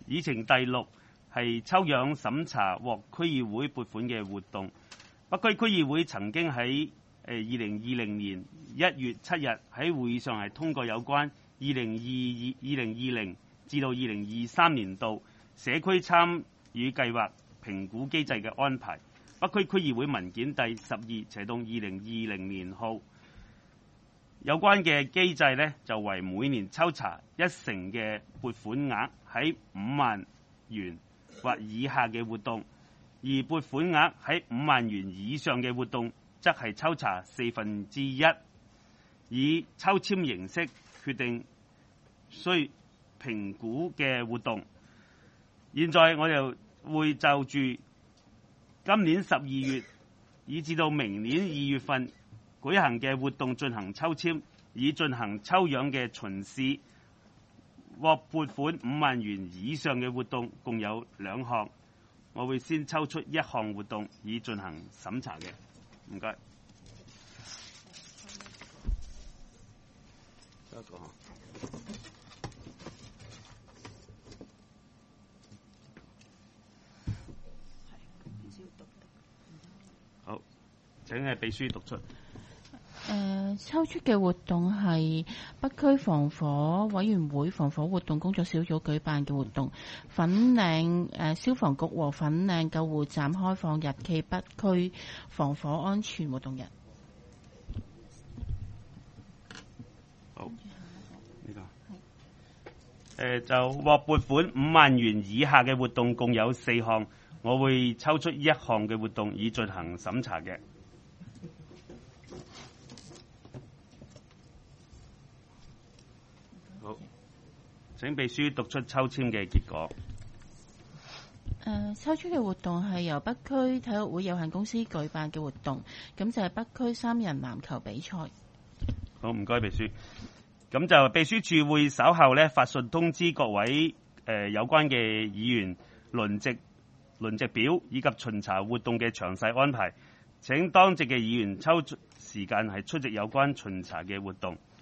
議程第6係抽樣審查獲區議會撥款嘅活動。北區區議會曾經喺2020年1月7日喺會議上係通過有關2020至到2023年度社區參與計劃評估機制嘅安排。北區區議會文件第12/2020年號。有關嘅機制呢，就為每年抽查1成嘅撥款額喺5萬元或以下嘅活動，而撥款額喺5萬元以上嘅活動，則係抽查1/4，以抽籤形式決定需評估嘅活動。現在我就會就住今年12月以至到明年2月份舉行嘅活動進行抽籤，以進行抽樣嘅巡視。獲撥款5萬元以上嘅活動共有2項，我會先抽出1項活動以進行審查嘅。唔該。好，請係秘書讀出。 抽出嘅活動係北區防火委員會防火活動工作小組舉辦嘅活動，粉嶺消防局和粉嶺救護站開放日暨北區防火安全活動日。 好，呢個就獲撥款5萬元以下嘅活動共有4項，我會抽出1項嘅活動以進行審查嘅。請秘書讀出抽籤嘅結果。 抽出嘅活動係由北區體育會有限公司舉辦嘅活動，咁就係北區3人籃球比賽。 好，唔該秘書。咁就秘書處會稍後呢發信通知各位有關嘅議員輪值表以及巡查活動嘅詳細安排。請當值嘅議員抽時間係出席有關巡查嘅活動。